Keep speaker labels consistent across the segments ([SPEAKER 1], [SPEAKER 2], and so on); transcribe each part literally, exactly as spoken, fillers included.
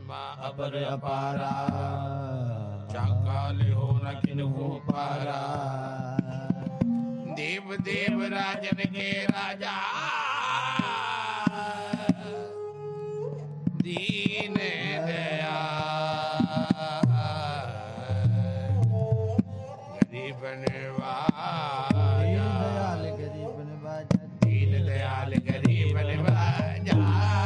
[SPEAKER 1] महिमा अपर अपारा, चाकाल हो न किनको पारा। देव देव राजन के राजा, दीन दया गरीब नवाजा, गरीब नवाजा, दीन दयाल गरीब नवाजा।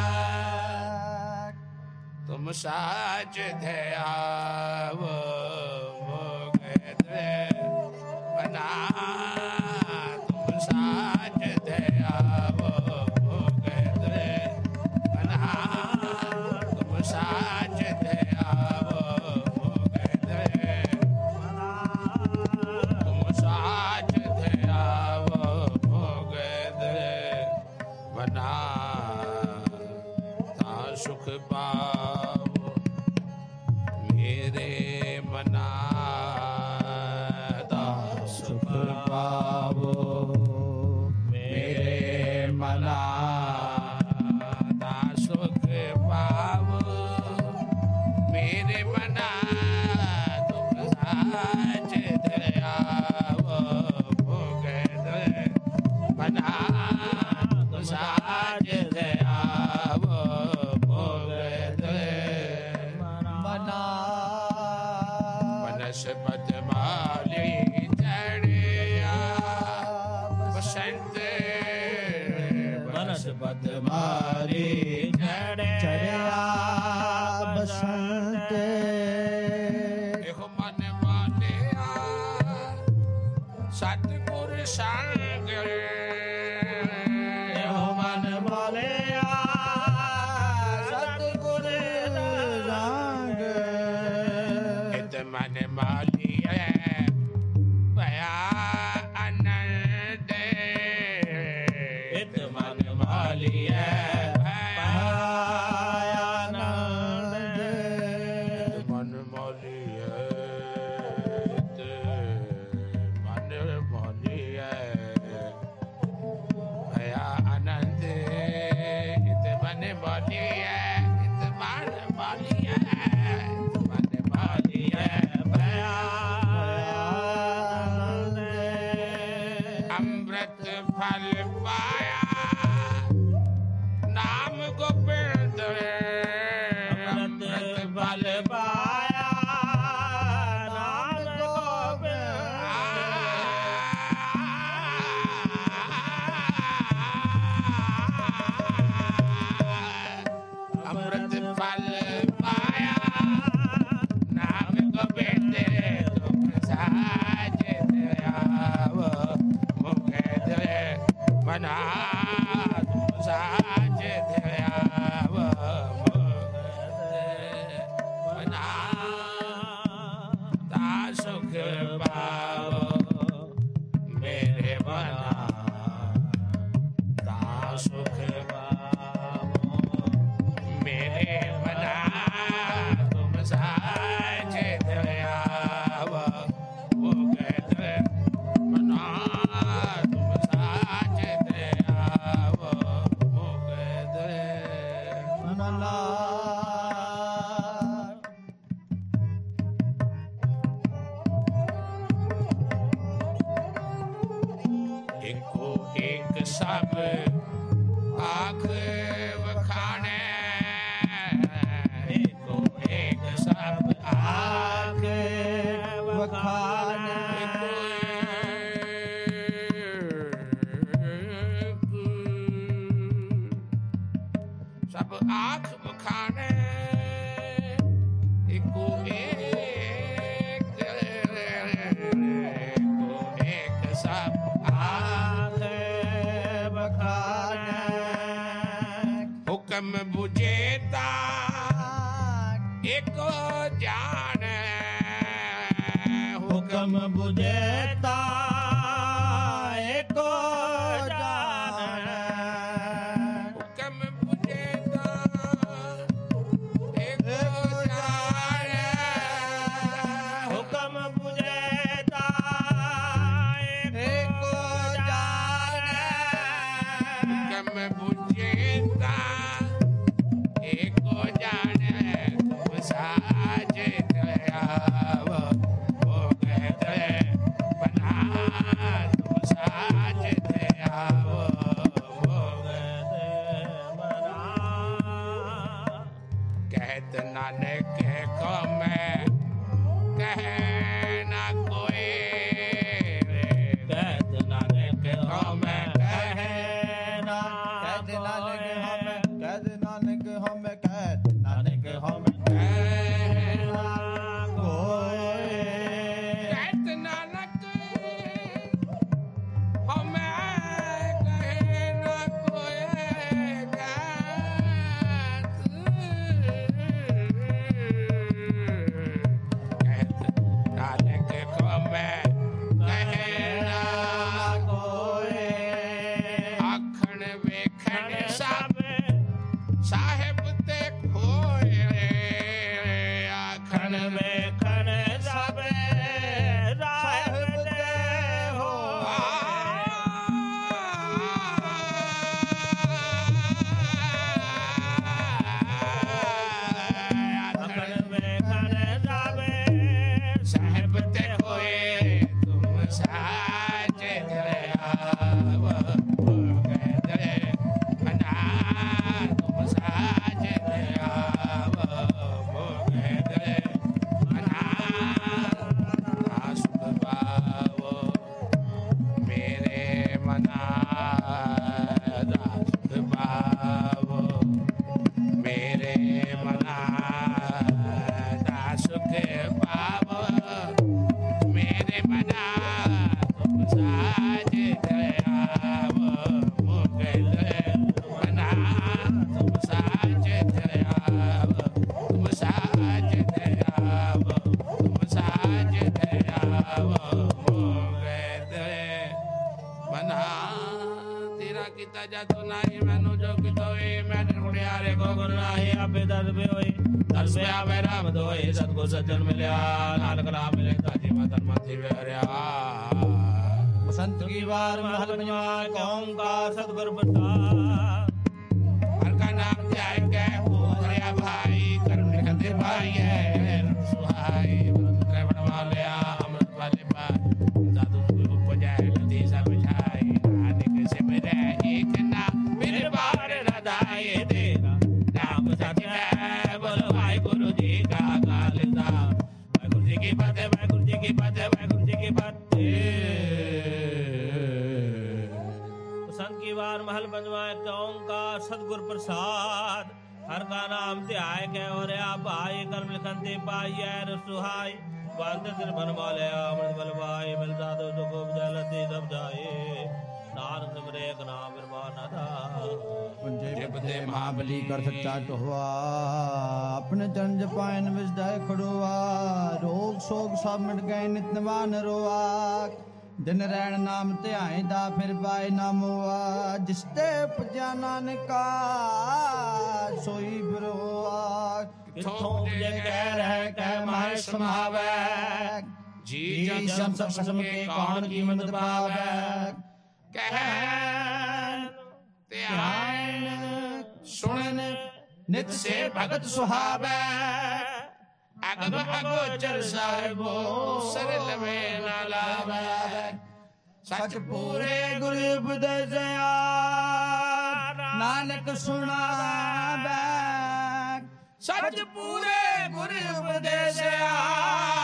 [SPEAKER 1] तुम साच दया वो मोगद बना, तुम साच दया वो मोगद बना, तुम साच दया वो मोगद बना, तुम साच दया वो मोगद बना। ता सुख पाओ मेरे मना, ता सुख पाओ मेरे मना, ता सुख पाओ मेरे मना। तुम साच दया वो मोगद बना, तुम साच दया वो मोगद बना। वनस्पत माली चढ़िया बसंत, वनस्पत माली चढ़िया बसंत। देखो मन मानिया सतगुर संग, देखो मन मानिया सतगुर संग। इत मन मालिया भया आनंद, इत मन मालिया भया आनंद। इत मन मालिया, इत मन मालिया भया आनंद, इत मन मालिया, इत मन मालिया, इत मन मालिया भया आनंद। अमृत फल पाया नाम गोविंद, अमृत फल पाया नाम गोविंद। अमृत फल पाया नाम गोविंद, तुम साच दया वो मोगद बना, तुम साच दया वो मोगद बना। ता सुख पाओ मेरे बना, ता सुख पाओ मेरे बना। तुम साच दया वो मोगद बना, तुम साच दया वो मोगद बना। एको एक सब आँख वखाने, एको एक सब आँख वखाने। सब आँख वखाने, एको एक, एको एक सब आँख वखाने। हुक्म बुझेता एको जान, हुक्म बुझेता एको जान। हुक्म बुझेता एको जान, हुक्म बुझेता एको जान। हुक्म बुझेता एको जान, कहत नानक को मैं कह ना कोई कहत नानक को मैं कह ना कहत नानक हम कहत नानक हम कहत नानक हम कह ना कोई कहत नानक हम कह ना कोई सज्जन मिलिया नानक नाम मिले ताजी मदन मथी वेरिया बसंत की बार महल पंजवा ओंकार सतगुर प्रसाद हर का नाम ध्याय के हो रे भाई करुण कंदे भाई है सुहाई बंदरे बनवा लिया अमृत वाले पार साधु को उपजाए नदी सब छाई नानक से मेरे एक ना मेरे बार रदाए तेरा नाम सत्य है बोलो भाई गुरु जी का वाहिगुरु जी की बातें वाहिगुरु जी की बातें वाहिगुरु जी की बातें संत की बार महल पंजवा ओंकार सतगुर प्रसाद हर का नाम ध्याय के और आप आए कर्म लिखनते पाइए रसुहाई बांध सिर बन वाले अमृत बलवाई मिल जादो जो को जलते सब जाए नानक सिमरे एक नाम बिरबाना था पंजे पते महाबली कर सच्चा टोवा अपने चरण जपायन विजय खड़ोवा रोग शोक सब मिट गए नित निवान रोआ दिन रैन नाम ध्याय दा फिर पाए नाम हुआ जिसते उपजा नानका सोई बिरोआ किथों जे कह रह कह माहे समावे जी जन सब कसम के कौन कीमत पावे कहन ध्यान सुनन नित से भगत सुहावे अगम अगोचर साहिबो सरल में न लावे सच पूरे गुरु उपदेश नानक सुनावे सच पूरे गुरु उपदेश